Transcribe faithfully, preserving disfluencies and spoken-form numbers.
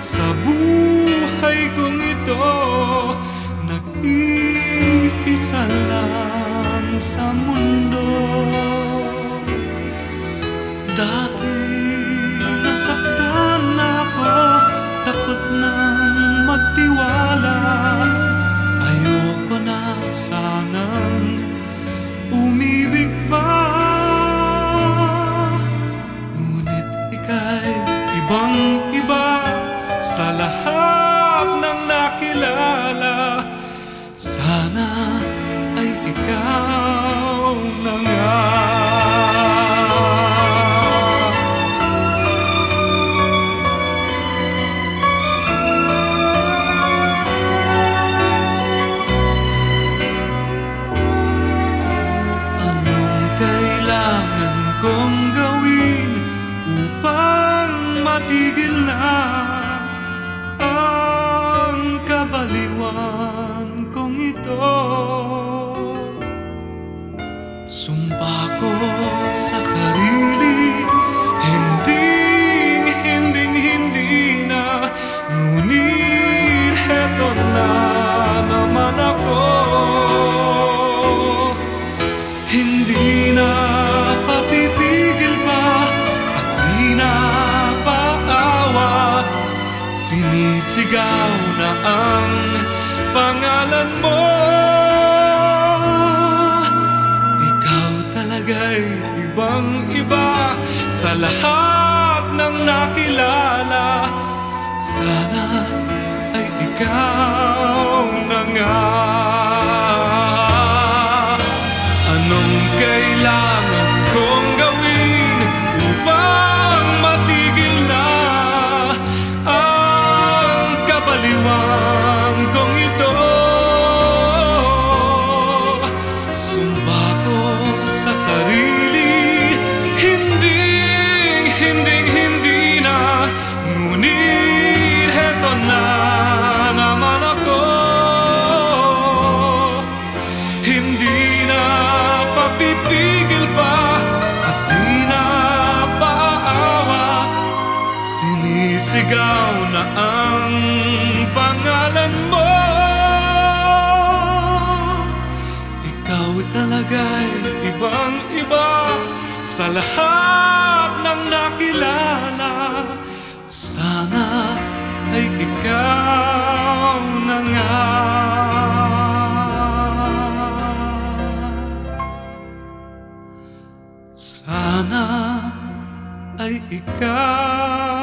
sa buhay kong ito. Nag-iisa lang sa mundo. Dati nasaktan ako, takot nang magtiwala. Ayoko na sanang umibig pa. Ngunit ika'y ibang-iba sa lahat ng nakilala. Sana ay ikaw na nga. Anong kailangan kong gawin upang matigil na ang kabaliwan kong ito? Sumpa ko sa sarili, hinding, hinding, hindi na. Ngunit heto na naman ako. Hindi na papipigil pa at di na paawat. Sinisigaw na ang pangalan mo. Ikaw talaga'y ibang-iba sa lahat ng nakilala. Sana ay ikaw na nga. Anong kailangan kong gawin upang matigil na ang kabaliwan kong ito? Sumpa ko sa sarili, hinding, hinding, hindi na. Ngunit heto na naman ako. Hindi na papipigil pa at di na paaawat. Sinisigaw na ang pangalan mo. Ikaw talaga'y ibang-iba sa lahat ng nakilala. Sana ay ikaw na nga. Sana ay ikaw